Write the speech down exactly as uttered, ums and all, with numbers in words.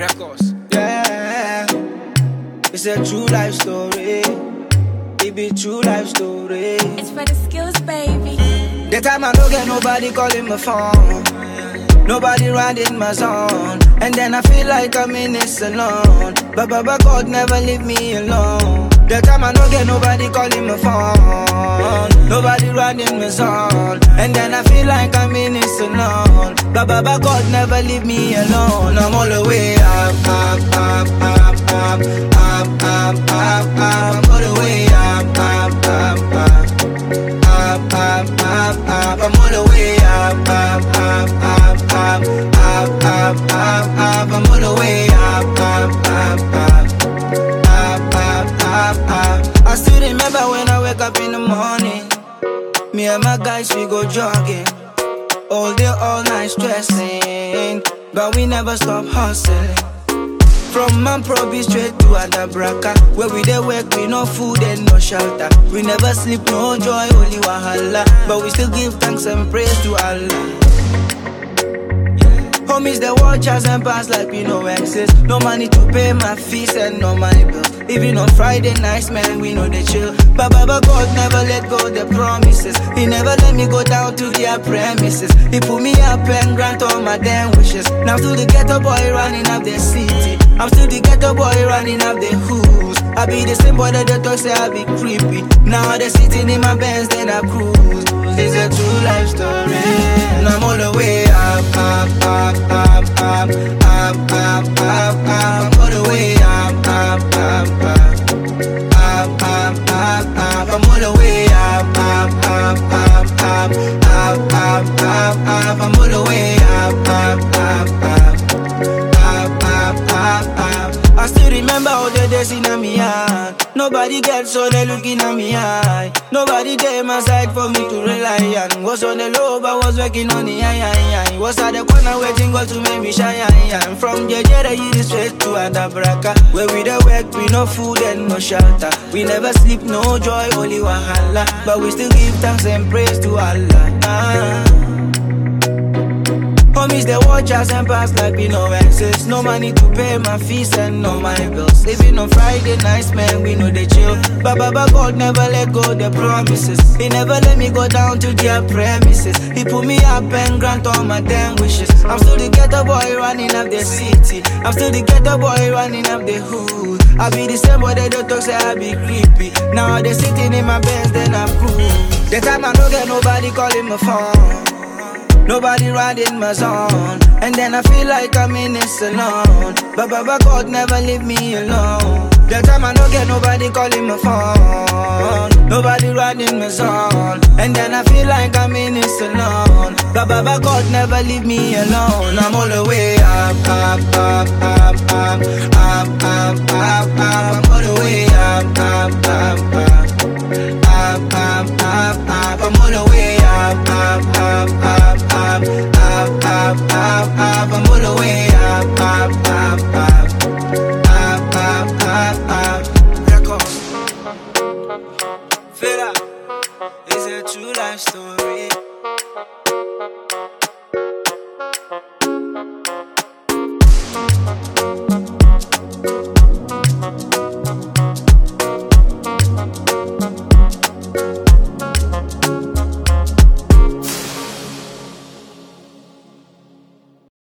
Records. Yeah, it's a true life story. It be true life story. It's for the skills, baby. The time I don't get nobody calling my phone, nobody riding my zone, and then I feel like I'm in this alone. But Baba God never leave me alone. The time I don't get nobody calling my phone, nobody riding my zone, and then I feel like I'm in this alone. But Baba God never leave me alone. I'm all the way up, up, up, up, up, up, up, up, up. I'm all the way up, up, up, up. Up, up, up, up, I'm all the way up, up, up, up, up, up, up, up, up, I'm all the way up, up, up, up, up, up, up, up. I still remember when I wake up in the morning, me and my guys, we go jogging, all day, all night stressing, but we never stop hustling. From Manprobi straight to Adabraka, where we dey work with no food and no shelter. We never sleep, no joy, only wahala, but we still give thanks and praise to Allah. Homies, they watch us and pass like we no exist. No money to pay my fees and no money bills. Even on Friday nights, man, we know they chill. But Baba God never let go the promises. He never let me go down to their premises. He put me up and grant all my damn wishes. Now still the ghetto boy running up the city. I'm still the ghetto boy running up the hoods. I be the same boy that the dog say I be creepy. Now they sitting in my Benz, then I cruise. It's a true life story. And I'm all the way up, up, up, up, up, up, up, up, up. I'm all the way up, up, up, up, up, up, up, up. I'm all the way up, up, up, up, up, up, up, up, up. I'm all the way up, up, up, up, up, up, up, up. I still remember all the days in my heart. Nobody gets so they looking at me eye. Nobody there my side for me to rely on. Was on the low but was working on the high, high, high. Was at the corner waiting God to make me shine, shine. From J J the Yiddish straight to Adabraka, where we the work with no food and no shelter. We never sleep, no joy, only wahala, but we still give thanks and praise to Allah. Ah. Homies, they watch us and pass like we no exist. No money to pay my fees and no my bills. Even on Friday nights, man, we know they chill. But Baba God never let go the promises. He never let me go down to their premises. He put me up and grant all my damn wishes. I'm still the ghetto boy running up the city. I'm still the ghetto boy running up the hood. I be the same boy that the dog say I be creepy. Now they sitting in my Benz, then I'm cruise. The time I don't get nobody calling my phone, nobody riding my zone, and then I feel like I'm in this alone. But Baba God never leave me alone. The time I don't get nobody calling my phone, nobody riding my zone, and then I feel like I'm in this alone. But Baba God never leave me alone. I'm all the way up, up, up, up, up, up, up, up, up. I'm all the way up, up, up, up, up, up, up, up. I'm all the way up, up, up, up, up, up, up, up, up. I'm all the way